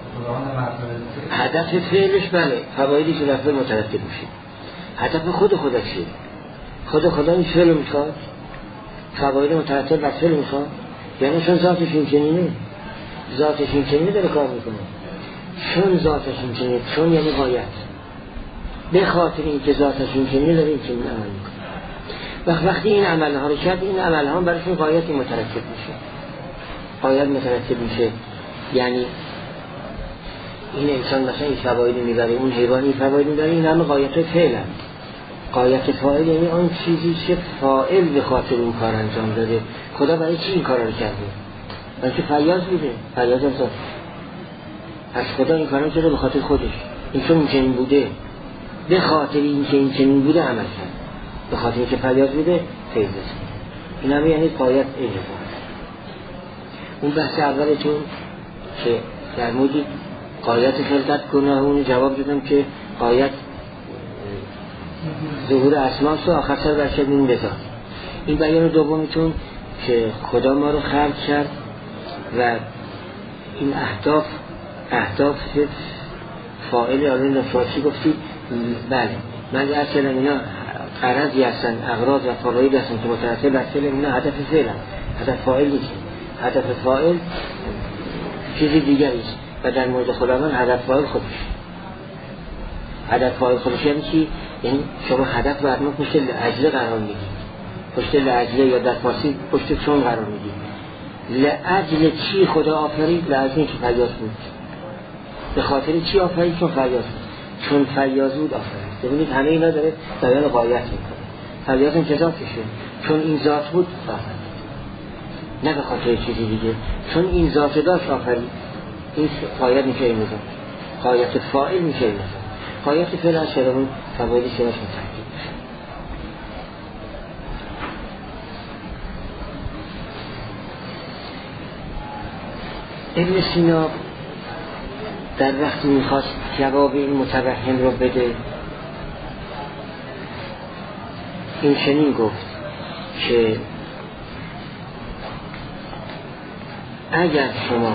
S1: هدف فعلش بله فوایدی که در فعل مترتب میشه. هدف خود خدا چیه؟ خود خدا این فعل میخواد، فواید مترتب بر فعل میخواد، یعنی چون ذاتش این چنینه، ذاتش این چنینه داره کار میکنه. چون ذاتش این چنینه، چون یعنی غایت، به خاطر این که ذاتش این چنینه داره این چنین عمل میکنه. وقت وقتی این عمل ها رو کرد، این عمل ها براشون غایتی مترتب میشه، غایت مترتب میشه. یعنی این انسان مثلا این فوایدی میبره، اون حیوانی فوایدی میبره، این همه غایت فعل هم. غایت فاعل یعنی آن چیزی که فاعل به خاطر اون کار انجام داده. خدا برای چی این کار رو کرده؟ برای که فیاض بوده، فیاض ذات. از خدا این کار رو کرده به خاطر خودش، این چون این چنین بوده، به خاطر این که این چنین بوده عمل کرد، به خاطر این که فیاض بوده فیض است. این همه یعنی غایت اینه. اون بحث اولتون که در مورد غایت خلقت گناهون جواب دادم که غایت ظهور اسماس و آخر سر برشد این بذار. این بیان دومیتون که خدا ما رو خلق کرد و این اهداف اهداف فاعل آلون نفاسی گفتید بله من اصلا اینا قرضی هستن، اغراض و فواید هستن که مترتب بر فعل اینا هدف فعل هم. هدف فاعل نیست، هدف فاعل چیزی دیگری است و در مورد خداوند هدف فاعل خودش. هدف فاعل خودش یعنی چی؟ یعنی شما هدف برنامه پشت لعجله قرار میدید، پشت لعجله یا در فارسی پشت چون قرار میدید. لعجل چی خدا آفرید؟ لعجل که فیاض بود. به خاطر چی آفرید؟ چون فیاض بود. چون فیاض بود آفرید. ببینید همه اینا داره بیان غایت میکنه. فیاض هم که ذاتشه، چون این ذات بود آفرید، نه به خاطر چیزی دیگه. چون این ذات داشت آفرید. این غایت میشه این نظام، غایت فاعل میشه این نظام. غایت فعل از شرمون فوایدی سراش مترتب میشه. ابن سینا در وقتی میخواست جواب این متوهم رو بده این چنین گفت که اگر شما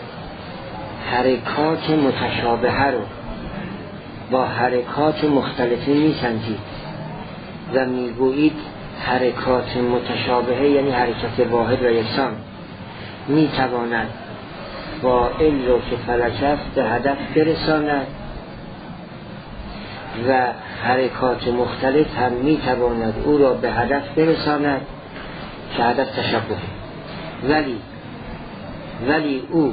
S1: حرکات متشابه رو با حرکات مختلفی میسنجید و میگویید حرکات متشابه یعنی حرکت واحد و یکسان میتواند فاعل رو که فلک است به هدف برساند و حرکات مختلف هم میتواند او را به هدف برساند که هدف تشابه، ولی ولی او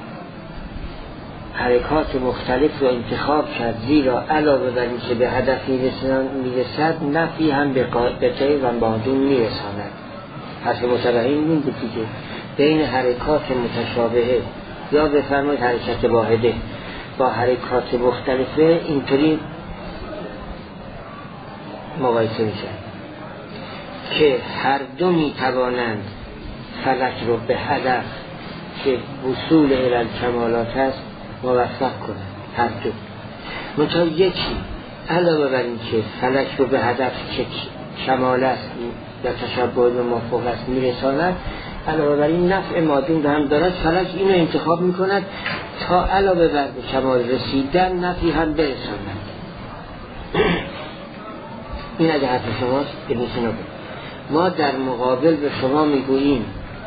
S1: حرکات مختلف رو انتخاب کرد زیرا علاوه بر اینکه به هدف میرسد نفی هم به قاطعه و مادون میرساند. پس متوهم این بود که بین حرکات متشابهه یا بفرمایید حرکت واحده با حرکات مختلفه اینطوری مقایسه میشه که هر دو میتوانند فلک رو به هدف که وصول الی کمالات است موفق کنند. هر دو منتها یکی علاوه بر این که فلک رو به هدف که کمال است یا تشبه و موافق است میرساند، علاوه بر این نفع مادون رو هم دارد. فلک اینو انتخاب میکند تا علاوه بر به کمال رسیدن نفعی هم برساند. این اگه حرف شماست ابن سینا بود. ما در مقابل به شما میگوییم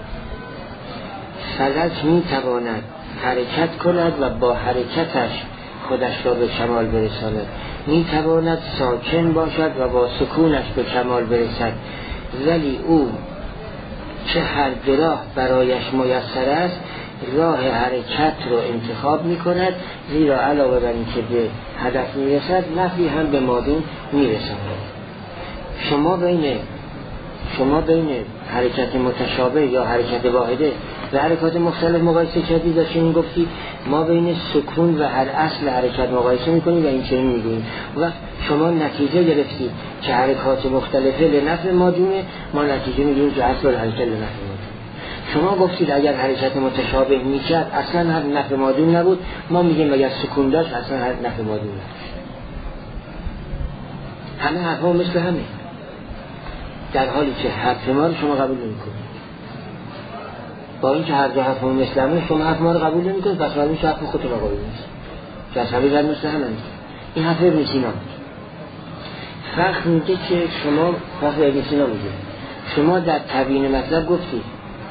S1: فلک میتواند حرکت کند و با حرکتش خودش را به کمال برساند، میتواند ساکن باشد و با سکونش به کمال برسد، ولی او چه هر دو راه برایش میسر است راه حرکت رو انتخاب میکند زیرا علاوه بر اینکه به هدف میرسد نفعی هم به مادون میرساند. شما بین شما بین حرکت متشابه یا حرکت واحده و حرکات مختلف مقایسه کردی داشتیم گفتی ما بین سکون و هر اصل حرکت مقایسه میکنیم و این چنین میگوییم. و شما نتیجه گرفتی که حرکات مختلفه لنفع مادونه، ما نتیجه میگیریم که اصل حرکت لنفع مادونه. شما گفتید اگر حرکت متشابه میکرد اصلا هر نفع مادون نبود، ما میگیم اگر سکون داشت اصلا هر نفع مادون نداشت. همه حرفا مثل همه، در حالی که حرف ما رو شما قبول نمی‌کنید. با اینکه هر دو حرف ما مثل همه، شما حرف ما رو قبول نمی‌کنید، پس معلومه که حرف خودتون قبول نیست. جسمی در مثل همه نیست. این حرف ابن سینا بود. فقه میگه که شما فقه ابن سینا میگه شما در تبیین مطلب گفتید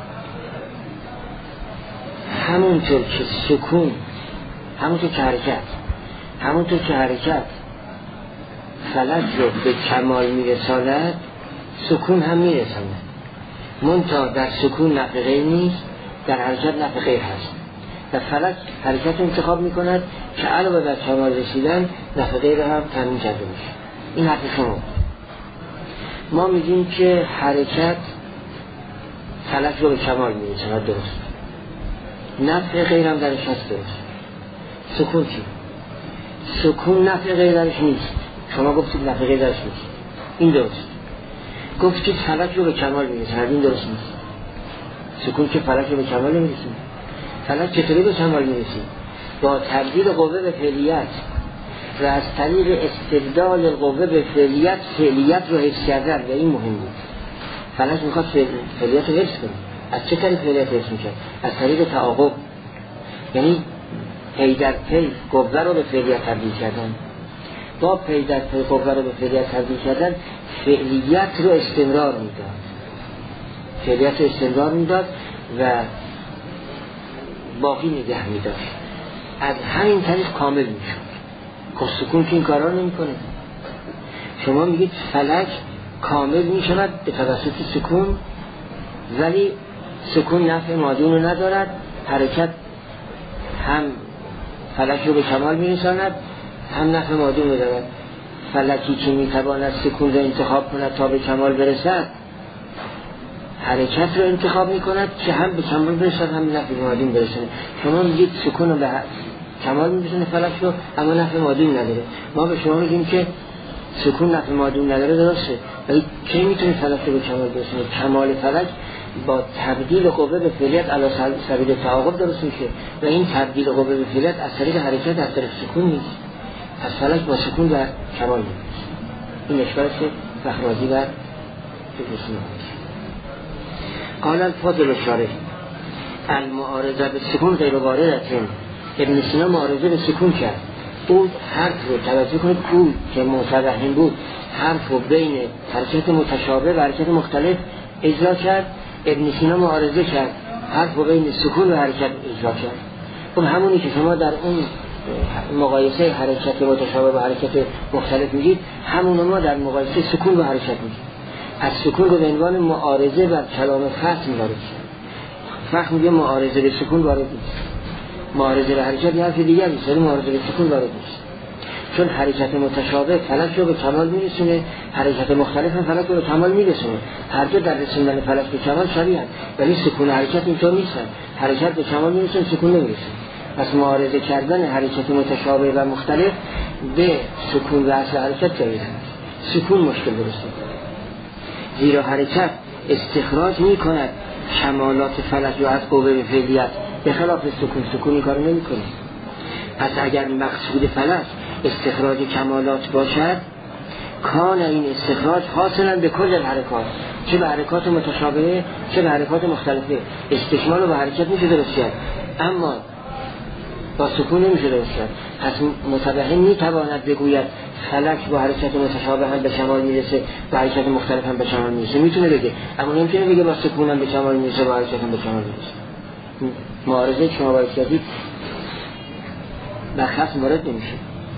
S1: همونطور که سکون، همونطور که حرکت همونطور که حرکت فلک رو به کمال میرساند، سکون هم میرساند. منتها در سکون نفع غیر نیست، در حرکت نفع غیر هست. و فلک حرکت انتخاب میکند که علاوه بر کمال رسیدن نفع غیر هم تامین کرده میشه. این حرف شما. ما میگیم که حرکت فلک رو به کمال میرساند، درست. نفع غیر هم درش هست، درست. سکون چی؟ سکون نفع غیر درش نیست. شما گفتید نفع غیر درش نیست، این درست. گفتید فلک رو به کمال میرساند، این درست نیست. سکون که فلک رو به کمال نمیرسید. فلک چطوری به کمال میرسید؟ با تبدیل قوه به فعلیت و از طریق استبدال قوه به فعلیت، فعلیت رو حفظ کردن. و این مهم بود. فلک میخواد فعلیت رو حفظ کنه. از چه طریق فعلیت حفظ میشه؟ از طریق تعاقب، یعنی پی در پی قوه رو به فعلیت تبدیل کردن. با پی در پی قوه رو به فعلیت تبدیل کردن، فعلیت رو استمرار میداد فعلیت رو استمرار میداد و باقی نگه میداشت. از همین طریق کامل میشد. خب سکون که این کارا نمی کنه. شما میگید فلک کامل میشود به توسط سکون، ولی سکون نفع مادون رو ندارد. حرکت هم فلک رو به کمال میرساند، هم نفع مادون رو دارد. فلکی که میتواند سکون رو انتخاب کند تا به کمال برسد، حرکت رو انتخاب میکند که هم به کمال برسد هم نفع مادون برسد. شما میگید سکون رو به کمال میرسونه فلک رو، اما نفع مادون نداره. ما به شما میگیم که سکون نفع مادون نداره، درسته، ولی کی میتونه فلک رو به کمال برسونه؟ کمال فلک با تبدیل قوه به فعلیت علی سبیل تعاقب درست میشه و این تبدیل قوه به فعلیت از طریق حرکت از طریق سکون نیست. از فلک با سکون و کمال میرسه. این اشکالی که فخرازی بر فکرسونه قال الفاضل الشارح المعارضه به سکون غیر وارده. ابن سینا معارضه به سکون کرد. او حرف رو توجه کنید، او که متوهم بود حرف رو بین حرکت متشابه و حرکت مختلف اجرا کرد. ابن سینا معارضه کرد، حرف رو بین سکون و حرکت اجرا کرد. خب همونی که شما در اون مقایسه حرکت متشابه و حرکت مختلف میگید، همون ما در مقایسه سکون و حرکت میگید. از سکون رو به عنوان معارضه بر کلام فهم وارد کرد. فهم میگه معارضه به سکون وارد نیست. معارضه به حرکت یه حرف دیگه نیست، ولی معارضه به سکون وارد نیست. چون حرکت متشابه فلک رو به کمال میرسونه، حرکت مختلف هم فلک رو به کمال میرسونه. هر دو در رسوندن فلک به کمال شبیه هست، ولی سکون و حرکت اینطور نیستن. حرکت به کمال میرسونه، سکون نمیرسونه. پس معارضه کردن حرکت متشابه و مختلف به سکون و اصل حرکت جایز است. سکون مشکل درست میکنه، زیرا حرکت استخراج میکند کمالات فلک رو از قوه به فعلیت، به خلاف سکون. سکون این کارو نمیکنه. پس اگر مقصود فلک استخراج کمالات باشد، کان این استخراج حاصلا به کل حرکات، چه به حرکات متشابه چه به حرکات مختلفه. استکمال رو به حرکت میشه درست کرد، اما با سکون نمیشه درست کرد. پس متوهم میتواند بگوید فلک با حرکت متشابه هم به کمال میرسه، با حرکت مختلف هم به کمال میرسه، میتونه بگه، اما نمیتونه بگه با سکون هم به کمال میرسه، با حرکت هم به کمال میرسه. معارضه که شما باید کردید برخص وارد نمیشه.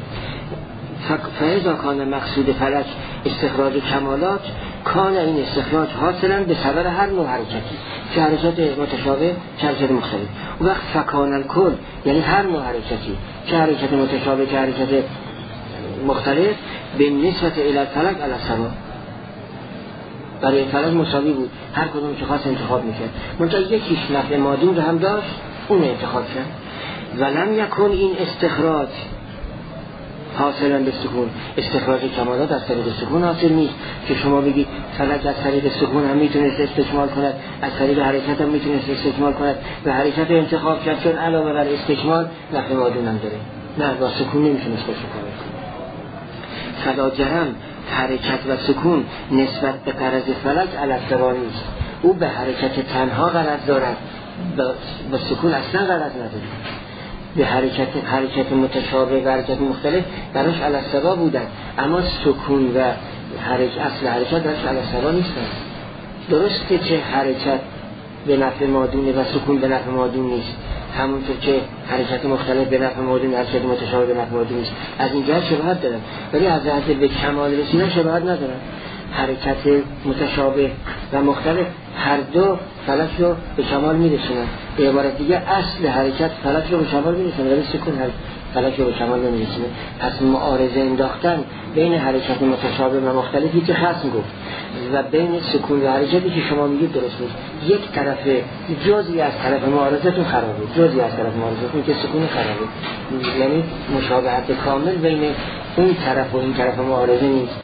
S1: فاذا کان مقصود فلک استخراج کمالات، کان این استخراج حاصلا به سبب هر نوع حرکتی، چه حرکت متشابه چه حرکت مختلف. و وقت فکان الکل یعنی هر نوع حرکتی، چه حرکت متشابه چه حرکت مختلف، به نسبت الی الفلک علی السوا، برای فلک مساوی بود، هر کدوم که خواست انتخاب میکرد. منتها یکیش نفع مادون رو هم داشت، اون انتخاب کرد. ولم یکن این استخراج حاصلا به سکون. استخراج کمالات از طریق سکون حاصل نیست که شما بگید فلک از طریق سکون هم میتونست استکمال کند، از طریق حرکت هم میتونست استکمال کند و حرکت انتخاب کرد چون علاوه بر استکمال نفع مادون هم داره. نه، با سکون نمیتونست باشه کنه. فلا جرم حرکت و سکون نسبت به غرض فلک علت‌سوا نیست. او به حرکت تنها غرض دارد، با سکون اصلا غرض نداره. به حرکت حرکت متشابه و حرکت مختلف براش علت‌سوا بودن، اما سکون و حرکت اصل حرکت براش علت‌سوا نیستن. درسته که حرکت به نفع مادون و سکون به نفع مادون نیست، همونطور که حرکت مختلف به نفع مادون، حرکت متشابه به نفع مادون نیست. از این جهت شباهت دارن، ولی از جهت به کمال رسیدن شباهت ندارن. حرکت متشابه و مختلف هر دو فلک رو به کمال میرسونن. به عبارت دیگه اصل حرکت فلک رو به کمال میرسونه، ولی سکون فلک رو به کمال نمیرسونه. پس معارضه انداختن بین حرکت متشابه و مختلفی که خصم گفت و بین سکون و حرکتی که شما میگید درست نیست. یک طرف جزئی از طرف معارضتون خرابه، جزئی از طرف معارضتون که سکون خرابه، یعنی مشابهت کامل بین اون طرف و این طرف معارضه نیست.